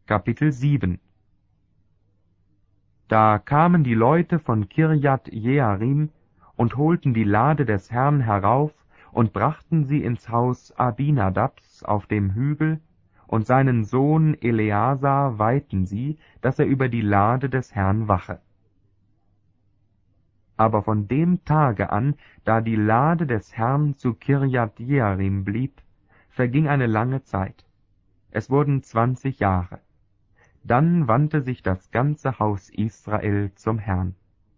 Kapitel 7. Da kamen die Leute von Kirjat Jearim und holten die Lade des Herrn herauf und brachten sie ins Haus Abinadabs auf dem Hügel, und seinen Sohn Eleasar weihten sie, dass er über die Lade des Herrn wache. Aber von dem Tage an, da die Lade des Herrn zu Kirjat Jearim blieb, verging eine lange Zeit. Es wurden 20 Jahre. Dann wandte sich das ganze Haus Israel zum Herrn.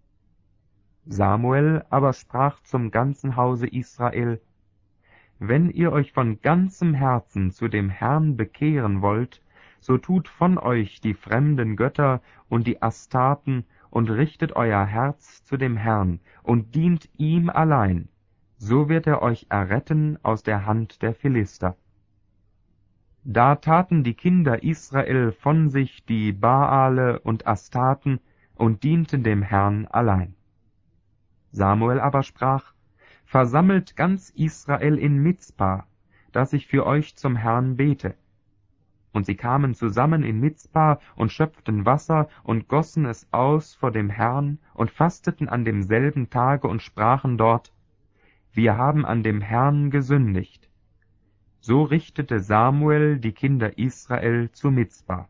Samuel aber sprach zum ganzen Hause Israel: Wenn ihr euch von ganzem Herzen zu dem Herrn bekehren wollt, so tut von euch die fremden Götter und die Astarten und richtet euer Herz zu dem Herrn und dient ihm allein, so wird er euch erretten aus der Hand der Philister. Da taten die Kinder Israel von sich die Baale und Astarten und dienten dem Herrn allein. Samuel aber sprach: Versammelt ganz Israel in Mizpa, dass ich für euch zum Herrn bete. Und sie kamen zusammen in Mizpa und schöpften Wasser und gossen es aus vor dem Herrn und fasteten an demselben Tage und sprachen dort: Wir haben an dem Herrn gesündigt. So richtete Samuel die Kinder Israel zu Mizpa.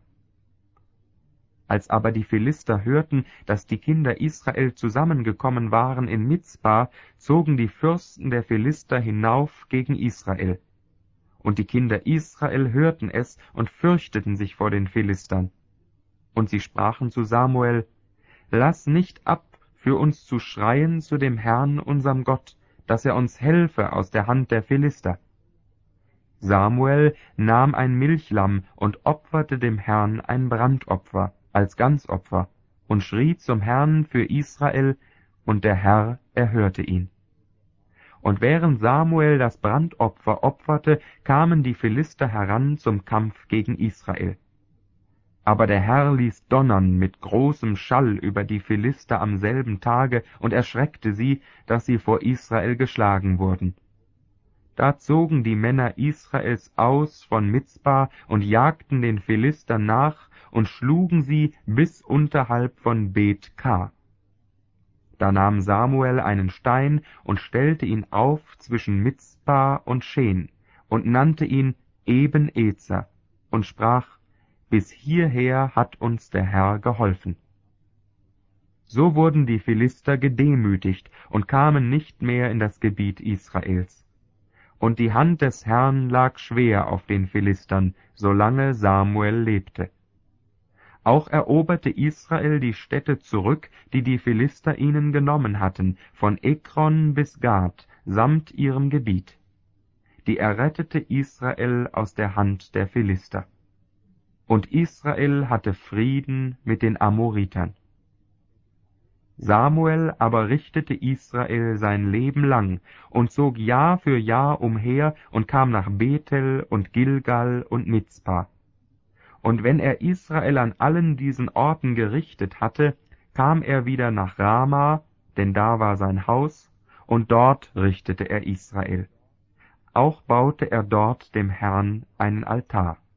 Als aber die Philister hörten, dass die Kinder Israel zusammengekommen waren in Mizpa, zogen die Fürsten der Philister hinauf gegen Israel. Und die Kinder Israel hörten es und fürchteten sich vor den Philistern. Und sie sprachen zu Samuel: Lass nicht ab, für uns zu schreien zu dem Herrn unserem Gott, dass er uns helfe aus der Hand der Philister. Samuel nahm ein Milchlamm und opferte dem Herrn ein Brandopfer als Ganzopfer und schrie zum Herrn für Israel, und der Herr erhörte ihn. Und während Samuel das Brandopfer opferte, kamen die Philister heran zum Kampf gegen Israel. Aber der Herr ließ donnern mit großem Schall über die Philister am selben Tage und erschreckte sie, dass sie vor Israel geschlagen wurden. Da zogen die Männer Israels aus von Mizpa und jagten den Philistern nach und schlugen sie bis unterhalb von Bet-Kar. Da nahm Samuel einen Stein und stellte ihn auf zwischen Mizpa und Schen und nannte ihn Eben-Ezer und sprach: Bis hierher hat uns der Herr geholfen. So wurden die Philister gedemütigt und kamen nicht mehr in das Gebiet Israels. Und die Hand des Herrn lag schwer auf den Philistern, solange Samuel lebte. Auch eroberte Israel die Städte zurück, die die Philister ihnen genommen hatten, von Ekron bis Gad, samt ihrem Gebiet. Die errettete Israel aus der Hand der Philister. Und Israel hatte Frieden mit den Amoritern. Samuel aber richtete Israel sein Leben lang und zog Jahr für Jahr umher und kam nach Bethel und Gilgal und Mizpa. Und wenn er Israel an allen diesen Orten gerichtet hatte, kam er wieder nach Rama, denn da war sein Haus, und dort richtete er Israel. Auch baute er dort dem Herrn einen Altar.